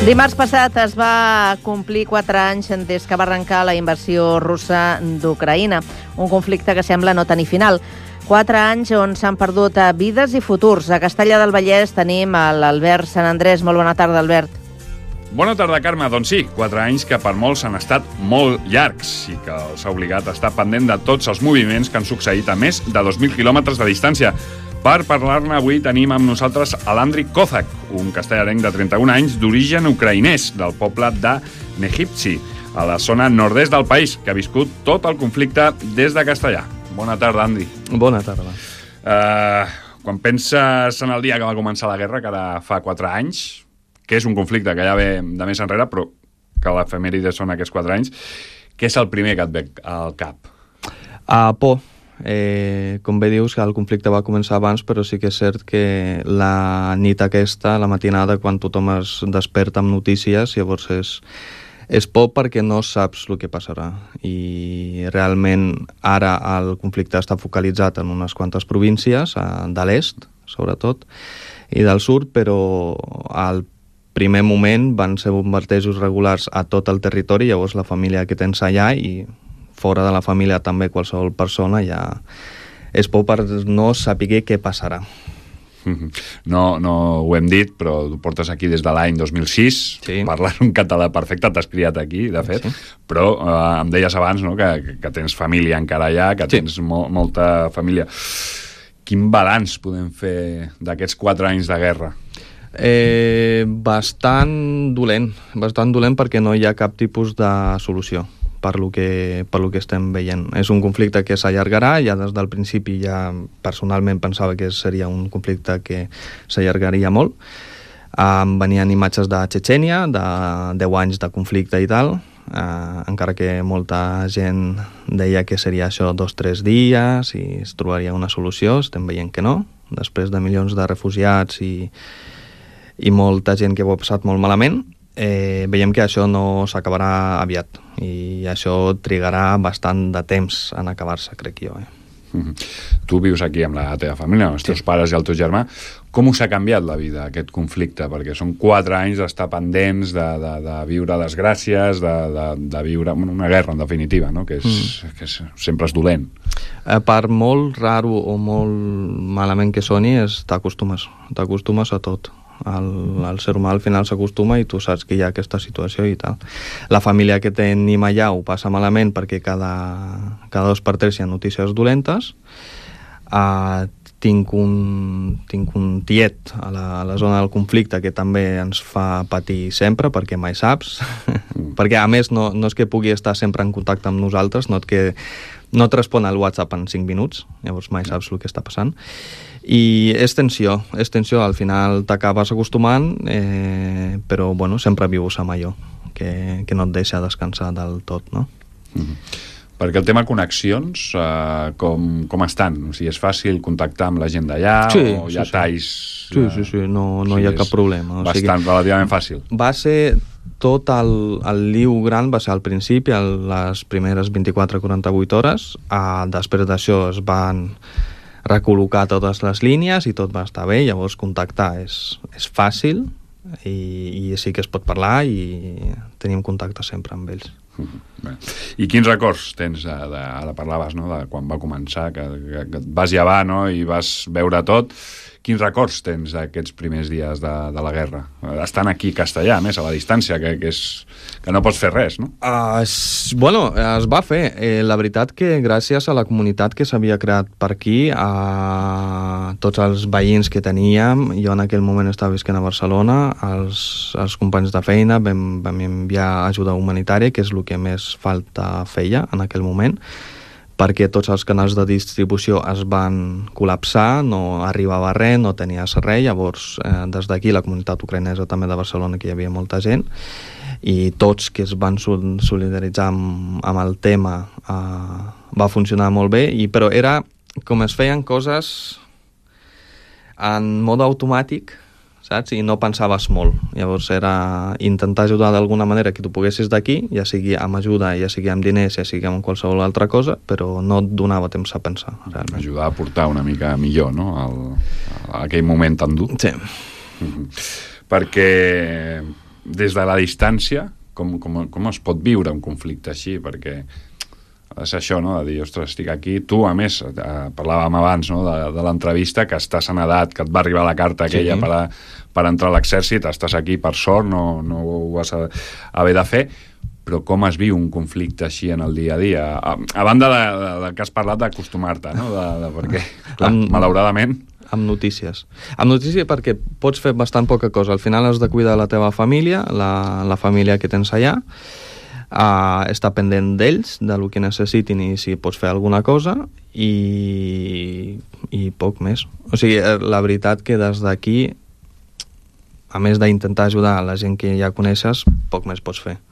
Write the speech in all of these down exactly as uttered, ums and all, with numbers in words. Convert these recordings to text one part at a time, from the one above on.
Dimarts passat es va complir quatre anys des que va arrencar la invasió russa d'Ucraïna, un conflicte que sembla no tenir final. Quatre anys on s'han perdut vides i futurs. A Castellar del Vallès tenim l'Albert Sant Andrés. Molt bona tarda, Albert. Bona tarda, Carme. Doncs sí, quatre anys que per molts han estat molt llargs i que els ha obligat a estar pendent de tots els moviments que han succeït a més de dos mil quilòmetres de distància. Per parlar-ne avui tenim amb nosaltres a l'Andri Kozak, un castellarenc de trenta-un anys d'origen ucraïnès del poble de Nechivtsi, a la zona nord-est del país, que ha viscut tot el conflicte des de Castellar. Bona tarda, Andri. Bona tarda. Uh, quan penses en el dia que va començar la guerra, que ara fa quatre anys, que és un conflicte que ja ve de més enrere, però que l'efemèride són aquests quatre anys, què és el primer que et ve al cap? Uh, por. Eh, com bé dius, el conflicte va començar abans, però sí que és cert que la nit aquesta, la matinada, quan tothom es desperta amb notícies, llavors és, és por perquè no saps el que passarà. I realment ara el conflicte està focalitzat en unes quantes províncies, de l'est, sobretot, i del sud, però al primer moment van ser bombardejos regulars a tot el territori, llavors la família que tens allà i fora de la família també qualsevol persona ja és por per no saber què passarà. No, no ho hem dit, però tu portes aquí des de l'any dos mil sis, sí. Parlant un català perfecte, t'has criat aquí, de fet, sí. Però eh, em deies abans, no?, que, que tens família encara allà, que sí. Tens mo molta família. Quin balanç podem fer d'aquests quatre anys de guerra? Eh, bastant dolent, bastant dolent perquè no hi ha cap tipus de solució per lo que, per lo que estem veient. És un conflicte que s'allargarà, ja des del principi ja personalment pensava que seria un conflicte que s'allargaria molt. Um, venien imatges de Txetxènia, de deu anys de conflicte i tal, uh, encara que molta gent deia que seria això dos o tres dies i es trobaria una solució, estem veient que no, després de milions de refugiats i, i molta gent que ho ha passat molt malament. Eh, veiem que això no s'acabarà aviat i això trigarà bastant de temps en acabar-se, crec jo. Eh? Mm-hmm. Tu vius aquí amb la teva família, amb els teus sí. pares i el teu germà. Com us ha canviat la vida, aquest conflicte? Perquè són quatre anys d'estar pendents, de, de, de viure desgràcies, de, de, de viure una guerra, en definitiva, no? que, és, mm. que és, sempre és dolent. Eh, per molt raro o molt malament que soni, t'acostumes, t'acostumes a tot. El, el ser humà al final s'acostuma i tu saps que hi ha aquesta situació i tal. La família que tenim allà ho passa malament perquè cada, cada dos per tres hi ha notícies dolentes. Uh, tinc, un, tinc un tiet a la, a la zona del conflicte que també ens fa patir sempre perquè mai saps. Mm. Perquè a més no, no és que pugui estar sempre en contacte amb nosaltres, no, et que, no et respon al WhatsApp en cinc minuts, llavors mai saps el que està passant. I és tensió, és tensió, al final t'acabes acostumant, eh, però bueno, sempre vius amb allò, que, que no et deixa descansar del tot, no? Mm-hmm. Perquè el tema connexions, eh, com, com estan? O sigui, és fàcil contactar amb la gent d'allà? Sí, o hi ha sí, talls? Sí, sí, sí, no, no o sigui, hi ha cap problema. O bastant, sigui, relativament fàcil. Va ser tot el, el liu gran, va ser al principi, el, les primeres vint-i-quatre a quaranta-vuit hores, eh, després d'això es van recol·locar totes les línies i tot va estar bé, llavors contactar és, és fàcil i, i sí que es pot parlar i tenim contacte sempre amb ells. Bé. I quins records tens, de, de, ara parlaves, no?, de quan va començar, que, que, que et vas llevar, no?, i vas veure tot. Quins records tens d'aquests primers dies de, de la guerra? Estan aquí a Castellar, a més, a la distància, que, que, és, que no pots fer res, no? Uh, es, bueno, es va fer. Eh, la veritat que gràcies a la comunitat que s'havia creat per aquí, a tots els veïns que teníem, jo en aquell moment estava visquent a Barcelona, els, els companys de feina vam, vam enviar ajuda humanitària, que és el que més falta feia en aquell moment, perquè tots els canals de distribució es van col·lapsar, no arribava res, no tenies res, llavors eh, des d'aquí la comunitat ucraïnesa també de Barcelona, que hi havia molta gent, i tots que es van solidaritzar amb, amb el tema eh, va funcionar molt bé, i, però era com es feien coses en mode automàtic, saps? I no pensaves molt. Llavors era intentar ajudar d'alguna manera que tu poguessis d'aquí, ja sigui amb ajuda, ja sigui amb diners, ja sigui amb qualsevol altra cosa, però no et donava temps a pensar. Realment. Ajudar a portar una mica millor, no?, el, a aquell moment tan dur. Sí. Mm-hmm. Perquè des de la distància, com, com, com es pot viure un conflicte així? Perquè és això, no?, de dir, ostres, estic aquí. Tu, a més, eh, parlàvem abans, no?, de, de l'entrevista, que estàs en edat, que et va arribar la carta aquella sí. per, a, per entrar a l'exèrcit, estàs aquí per sort, no, no ho vas a, a haver de fer, però com es viu un conflicte així en el dia a dia? A, a banda de, de, de que has parlat d'acostumar-te, no?, de, de, perquè, clar, amb, malauradament... Amb notícies. Amb notícies perquè pots fer bastant poca cosa. Al final has de cuidar la teva família, la, la família que tens allà, Uh, estar pendent d'ells, de lo que necessitin i si pots fer alguna cosa i, i poc més. O sigui, la veritat que des d'aquí, a més d'intentar ajudar a la gent que ja coneixes, poc més pots fer.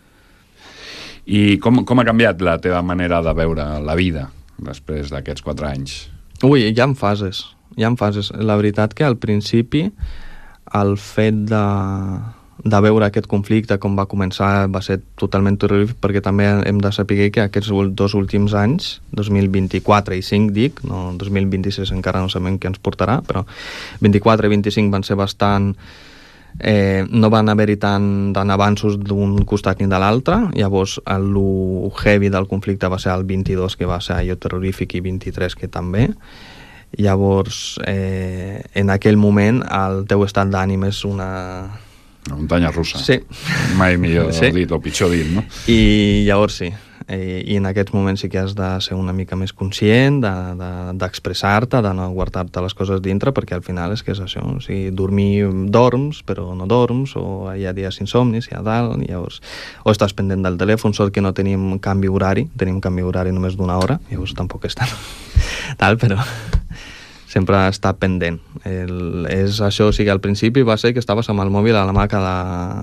I com, com ha canviat la teva manera de veure la vida després d'aquests quatre anys? Ui, hi ha fases, hi ha fases. La veritat que al principi el fet de... de veure aquest conflicte, com va començar, va ser totalment terrorífic, perquè també hem de saber que aquests dos últims anys, dos mil vint-i-quatre i cinc, dic, no, dos mil vint-i-sis encara no sabem què ens portarà, però vint-i-quatre i vint-i-cinc van ser bastant... Eh, no van haver-hi tant, tant avanços d'un costat ni de l'altre. Llavors el heavy del conflicte va ser el vint-i-dos, que va ser allò terrorífic, i vint-i-tres, que també. Llavors eh, en aquell moment el teu estat d'ànim és una... Una muntanya russa. Sí. Mai millor sí. dit, o pitjor dit, no? I llavors sí. I, i en aquests moments sí que has de ser una mica més conscient d'expressar-te, de, de, de no guardar-te les coses dintre, perquè al final és que és això. O sigui, dormir dorms, però no dorms, o hi ha dies insomnis, hi ha dalt, llavors... O estàs pendent del telèfon, sort que no tenim canvi horari, tenim canvi horari només d'una hora, llavors tampoc és tant tal, però... sempre està pendent. El, és això, o sigui, al principi va ser que estaves amb el mòbil a la mà cada,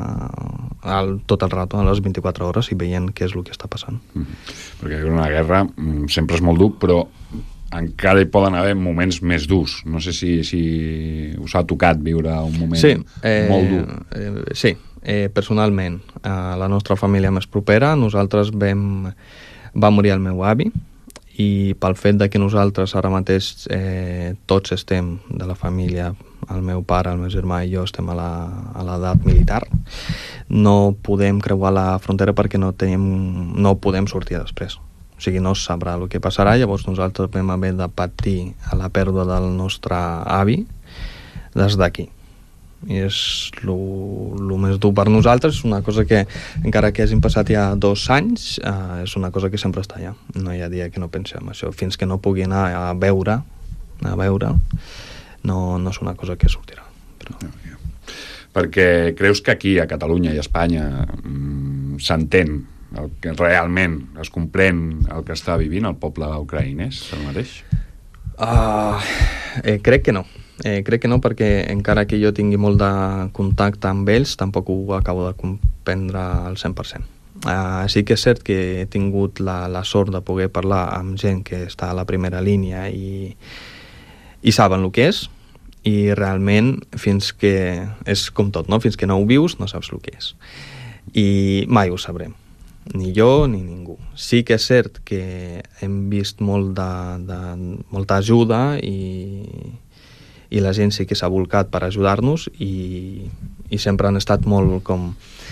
al, tot el rato, a les vint-i-quatre hores, i veient què és el que està passant. Mm-hmm. Perquè una guerra sempre és molt dur, però encara hi poden haver moments més durs. No sé si, si us ha tocat viure un moment sí, eh, molt dur. Eh, sí, eh, personalment, a la nostra família més propera, nosaltres vam, va morir el meu avi, i pel fet de que nosaltres ara mateix eh, tots estem de la família, el meu pare, el meu germà i jo estem a l'edat militar, no podem creuar la frontera perquè no, tenim, no podem sortir després. O sigui, no es sabrà el que passarà. Llavors nosaltres vam haver de patir a la pèrdua del nostre avi des d'aquí. I és el més dur per nosaltres. És una cosa que, encara que hagin passat ja dos anys, eh, és una cosa que sempre està allà. No hi ha dia que no pensem això. Fins que no pugui anar a veure, a veure no, no és una cosa que sortirà. Però... Perquè creus que aquí, a Catalunya i a Espanya, mmm, s'entén el que realment es comprèn el que està vivint el poble ucraïnès, el mateix? Uh, eh, crec que no. Eh, crec que no, perquè encara que jo tingui molt de contacte amb ells, tampoc ho acabo de comprendre al cent per cent. Uh, sí que és cert que he tingut la, la sort de poder parlar amb gent que està a la primera línia i, i saben el que és, i realment fins que és com tot, no? Fins que no ho vius no saps el que és, i mai ho sabrem, ni jo ni ningú. Sí que és cert que hem vist molt de, de, molta ajuda i i la gent sí que s'ha volcat per ajudar-nos, i, i sempre han estat molt com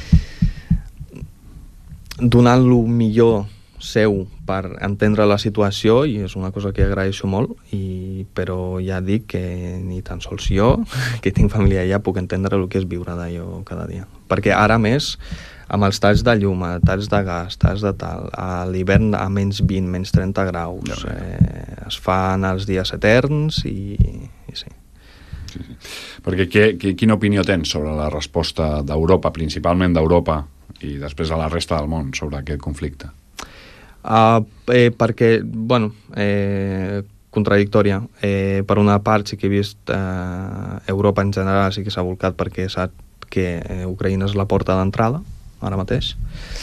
donant lo millor seu per entendre la situació, i és una cosa que agraeixo molt, i, però ja dic que ni tan sols jo, que tinc família allà, puc entendre el que és viure d'allò cada dia. Perquè ara més, amb els talls de llum, talls de gas, talls de tal, a l'hivern a menys vint, menys trenta graus, eh, es fan els dies eterns, i, i sí. Sí, sí. Perquè què, què, quina opinió tens sobre la resposta d'Europa, principalment d'Europa, i després a la resta del món, sobre aquest conflicte? Uh, eh, perquè, bueno, eh, contradictòria. Eh, per una part sí que he vist eh, Europa en general sí que s'ha volcat perquè sap que eh, Ucraïna és la porta d'entrada, ara mateix.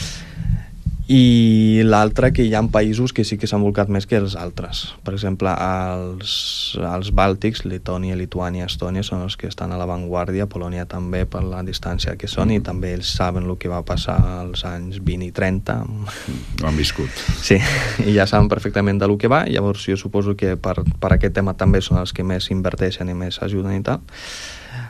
I l'altre, que hi ha països que sí que s'han volcat més que els altres. Per exemple, els, els bàltics, Letònia, Lituània, Estònia, són els que estan a l'avantguàrdia, Polònia també, per la distància que són, mm. i també ells saben el que va passar als anys vint i trenta. Ho han viscut. Sí, i ja saben perfectament de lo que va. Llavors jo suposo que per, per aquest tema també són els que més inverteixen i més ajuden i tal.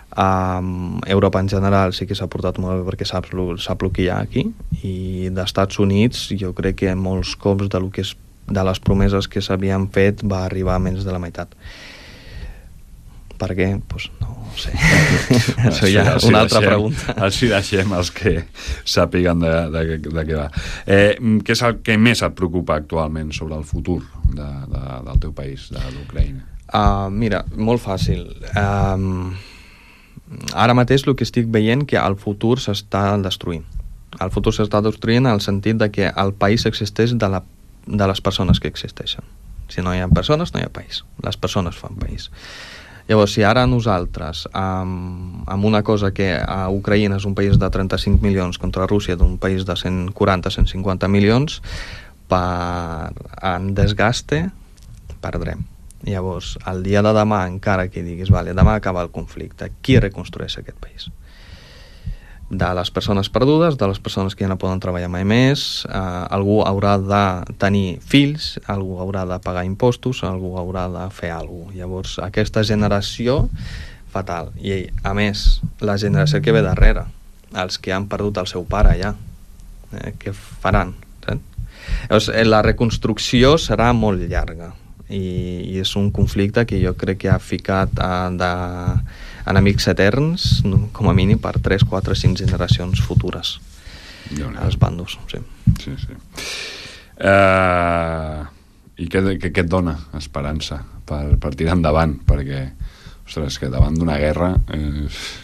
Um, Europa en general sí que s'ha portat molt bé perquè sap, sap el que hi ha aquí, i d'Estats Units jo crec que molts cops de, lo que és, de les promeses que s'havien fet va arribar a menys de la meitat. Per què? Pues no ho sé. Això ja és una altra deixem, pregunta. Així deixem els que sàpiguen de, de, de què va. Eh, què és el que més et preocupa actualment sobre el futur de, de, del teu país, de l'Ucraïna? Uh, mira, molt fàcil. Um, ara mateix el que estic veient que el futur s'està destruint. El futur s'està destruint en el sentit de que el país existeix de, la, de les persones que existeixen. Si no hi ha persones, no hi ha país. Les persones fan país. Llavors, si ara nosaltres, amb, amb una cosa que a Ucraïna és un país de trenta-cinc milions contra Rússia d'un país de cent quaranta a cent cinquanta milions, per en desgaste perdrem. Llavors, el dia de demà, encara que diguis, vale, demà acaba el conflicte, qui reconstrueix aquest país? De les persones perdudes, de les persones que ja no poden treballar mai més, eh, algú haurà de tenir fills, algú haurà de pagar impostos, algú haurà de fer alguna cosa. Llavors, aquesta generació, fatal. I, a més, la generació que ve darrere, els que han perdut el seu pare ja, eh, què faran? Saps? Llavors, la reconstrucció serà molt llarga, i, i és un conflicte que jo crec que ha ficat a, de enemics eterns, com a mínim per tres, quatre, cinc generacions futures als bandos. Sí, sí. sí. Uh, I què, què, què et dona esperança per, per tirar endavant? Perquè, ostres, que davant d'una guerra eh,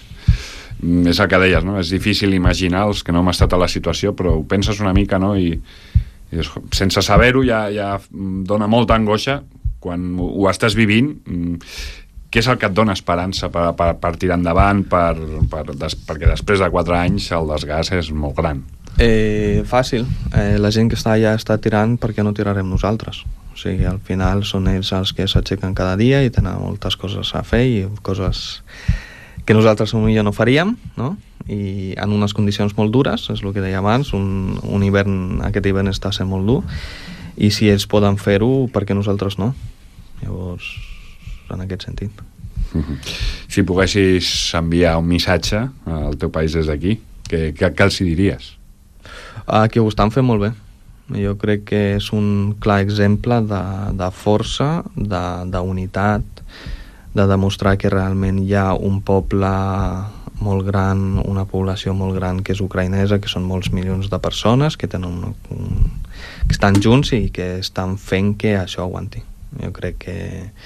és el que deies, no? És difícil imaginar els que no hem estat a la situació, però ho penses una mica, no? I, i sense saber-ho ja, ja dona molta angoixa quan ho, ho estàs vivint. Què és el que et dona esperança per, per, per tirar endavant, per, per, des, perquè després de quatre anys el desgast és molt gran? Eh, fàcil. Eh, la gent que està allà està tirant perquè no tirarem nosaltres. O sigui, al final són ells els que s'aixequen cada dia i tenen moltes coses a fer i coses que nosaltres potser no faríem, no? I en unes condicions molt dures, és el que deia abans, un, un hivern, aquest hivern està sent molt dur, i si ells poden fer-ho, per què nosaltres no? Llavors, en aquest sentit. Si poguessis enviar un missatge al teu país des d'aquí, què, què, què els diries? Uh, que ho estan fent molt bé. Jo crec que és un clar exemple de, de força, de, d'unitat, de demostrar que realment hi ha un poble molt gran, una població molt gran que és ucraïnesa, que són molts milions de persones que tenen un, un, que estan junts i que estan fent que això aguanti. Jo crec que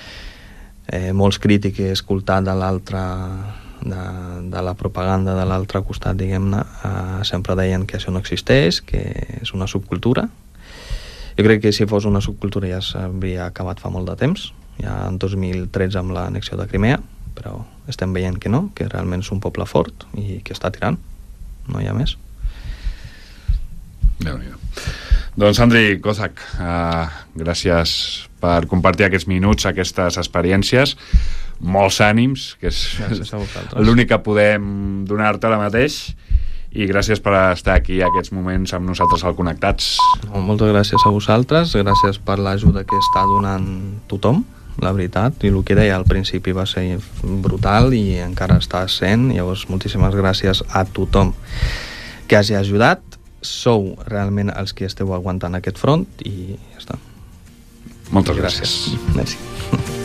eh, molts crítics que he escoltat de l'altre, de, de la propaganda de l'altre costat, diguem-ne, eh, sempre deien que això no existeix, que és una subcultura. Jo crec que si fos una subcultura ja s'hauria acabat fa molt de temps, ja en dos mil tretze amb l'annexió de Crimea, però estem veient que no, que realment és un poble fort i que està tirant, no hi ha més. Déu-n'hi-do. Doncs Andriy Kozak, uh, gràcies per compartir aquests minuts, aquestes experiències, molts ànims, que és l'únic que podem donar-te ara mateix, i gràcies per estar aquí aquests moments amb nosaltres al Connectats. No, moltes gràcies a vosaltres, gràcies per l'ajuda que està donant tothom, la veritat, i el que deia al principi va ser brutal i encara està sent, llavors moltíssimes gràcies a tothom que hagi ajudat. Sou realment els que esteu aguantant aquest front i ja està. Moltes gràcies. Gràcies. Merci.